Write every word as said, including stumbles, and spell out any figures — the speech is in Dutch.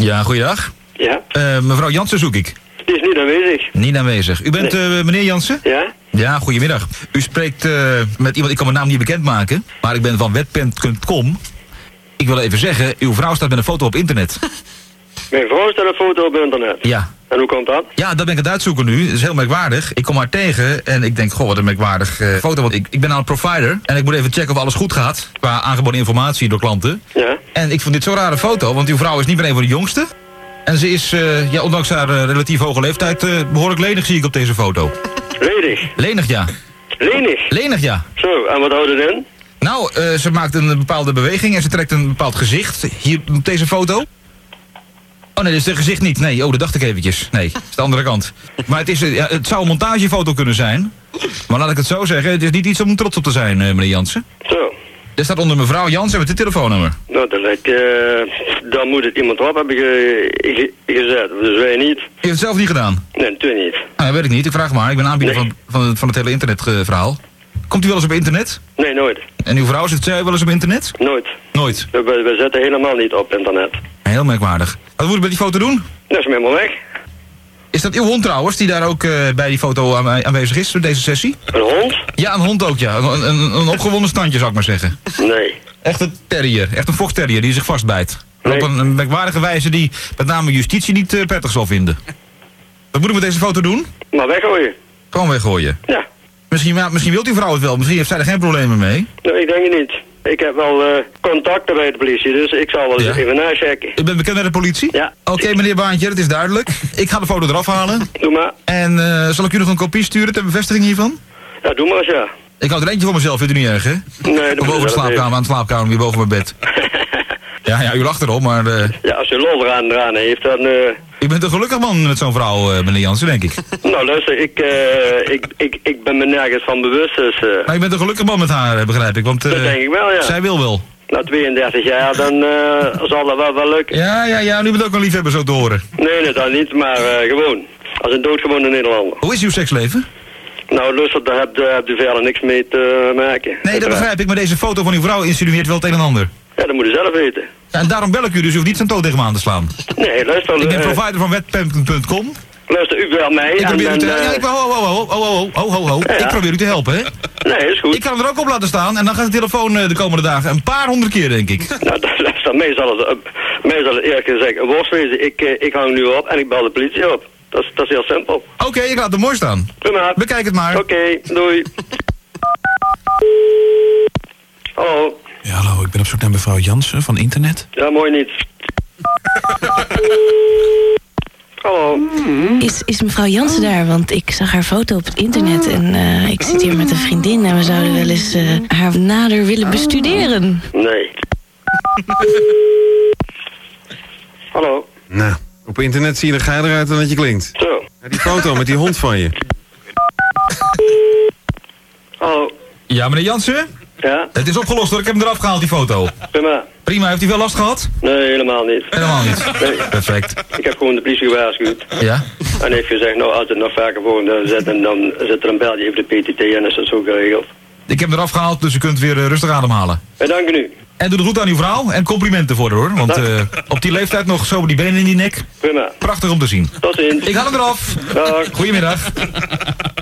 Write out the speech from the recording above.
Ja, goeiedag. Ja? Uh, mevrouw Jansen zoek ik. Die is niet aanwezig. Niet aanwezig. U bent nee. uh, meneer Jansen? Ja? Ja, goedemiddag. U spreekt uh, met iemand, ik kan mijn naam niet bekendmaken, maar ik ben van wetpen punt com. Ik wil even zeggen, uw vrouw staat met een foto op internet. Mijn vrouw staat een foto op internet? Ja. En hoe komt dat? Ja, dat ben ik aan het uitzoeken nu. Dat is heel merkwaardig. Ik kom haar tegen en ik denk, goh, wat een merkwaardig uh, foto. Want ik, ik ben aan een provider en ik moet even checken of alles goed gaat qua aangeboden informatie door klanten. Ja. En ik vond dit zo'n rare foto, want uw vrouw is niet meer een van de jongste. En ze is, uh, ja, ondanks haar uh, relatief hoge leeftijd, uh, behoorlijk lenig zie ik op deze foto. Lenig? Lenig, ja. Lenig? Lenig, ja. Zo, en wat houdt het in? Nou, uh, ze maakt een bepaalde beweging en ze trekt een bepaald gezicht. Hier op deze foto. Oh nee, dat is het gezicht niet. Nee, oh, dat dacht ik eventjes. Nee, dat is de andere kant. Maar het, is, uh, ja, het zou een montagefoto kunnen zijn. Maar laat ik het zo zeggen, het is niet iets om trots op te zijn, uh, meneer Jansen. Zo. Er staat onder mevrouw Jansen met dit telefoonnummer. Nou, dat lijkt, uh, dan moet het iemand op hebben ge ge gezet. Dus wij niet. Je hebt het zelf niet gedaan? Nee, natuurlijk niet. Nou, dat weet ik niet. Ik vraag maar. Ik ben aanbieder nee. van, van, het, van het hele internetverhaal. Komt u wel eens op internet? Nee, nooit. En uw vrouw zit zij wel eens op internet? Nooit. Nooit? We, we zetten helemaal niet op internet. Heel merkwaardig. Wat moet ik met die foto doen? Dat is helemaal weg. Is dat uw hond trouwens, die daar ook uh, bij die foto aan, aanwezig is, door deze sessie? Een hond? Ja, een hond ook, ja. Een, een, een opgewonden standje, zou ik maar zeggen. Nee. Echt een terrier. Echt een foxterrier die zich vastbijt. Nee. Op een, een merkwaardige wijze die met name justitie niet uh, prettig zal vinden. Wat moet ik met deze foto doen? Maar weggooien. Gewoon weggooien? Ja. Misschien, ja, misschien wilt uw vrouw het wel. Misschien heeft zij er geen problemen mee. Nee, ik denk het niet. Ik heb wel uh, contacten bij de politie, dus ik zal wel eens ja. even nachecken. U bent bekend met de politie? Ja. Oké, okay, meneer Baantje, dat is duidelijk. Ik ga de foto eraf halen. Doe maar. En uh, zal ik u nog een kopie sturen ter bevestiging hiervan? Ja, doe maar eens, ja. Ik hou er eentje voor mezelf, vindt u niet erg, hè? Nee, dat boven de slaapkamer, aan de slaapkamer, hier boven mijn bed. ja, ja, u lacht erop, maar... Uh... Ja, als u lol eraan, eraan heeft, dan... Uh... U bent een gelukkig man met zo'n vrouw, uh, meneer Jansen, denk ik. Nou, luister, ik, uh, ik, ik, ik ben me nergens van bewust, dus... Uh... Maar u bent een gelukkig man met haar, begrijp ik, want... Uh, dat denk ik wel, ja. Zij wil wel. Na tweeëndertig jaar, dan uh, zal dat wel, wel lukken. Ja, ja, ja, nu bent ook een liefhebber zo te horen. Nee, nee, dat niet, maar uh, gewoon. Als een doodgewone Nederlander. Hoe is uw seksleven? Nou, luister, daar hebt heb u verder niks mee te maken. Nee, dat begrijp ik, maar deze foto van uw vrouw insinueert wel het een en ander. Ja, dat moet u zelf weten. Ja, en daarom bel ik u, dus u hoeft niet zijn toon tegen me aan te slaan. Nee, luister... Ik ben uh, provider van wetpen punt com. Luister, u belt mij ik probeer en... u te, uh, ja, ik, ho, ho, ho, ho, ho, ho, ho, ho. Ja, ja. Ik probeer u te helpen, hè? Nee, is goed. Ik kan hem er ook op laten staan en dan gaat de telefoon uh, de komende dagen een paar honderd keer, denk ik. Nou, dat, luister, mij zal het, uh, mij zal het eerlijk gezegd een worst wezen. Ik, uh, ik hang nu op en ik bel de politie op. Dat is, dat is heel simpel. Oké, okay, ik laat het mooi staan. Prima. Bekijk het maar. Oké, okay, doei. Hallo. Ja, hallo, ik ben op zoek naar mevrouw Jansen van internet. Ja, mooi niet. Hallo. Is, is mevrouw Jansen daar? Want ik zag haar foto op het internet en uh, ik zit hier met een vriendin en we zouden wel eens uh, haar nader willen bestuderen. Nee. Hallo. Nou, op internet zie je er geiler uit dan dat je klinkt. Zo. Ja, die foto met die hond van je. Hallo. Ja, meneer Jansen? Ja? Het is opgelost hoor, ik heb hem eraf gehaald, die foto. Prima. Prima, heeft u wel last gehad? Nee, helemaal niet. Helemaal niet? Nee. Perfect. Ik heb gewoon de politie gewaarschuwd. Ja? En heeft gezegd, nou, als het nog vaker voor zet en dan zit er een beltje, heeft de P T T en is dat zo geregeld. Ik heb hem eraf gehaald, dus u kunt weer uh, rustig ademhalen. Wij danken u. En doe de groet aan uw vrouw en complimenten voor haar hoor. Want uh, op die leeftijd nog zo die benen in die nek. Prima. Prachtig om te zien. Tot ziens. Ik haal hem eraf. Dag. Goedemiddag.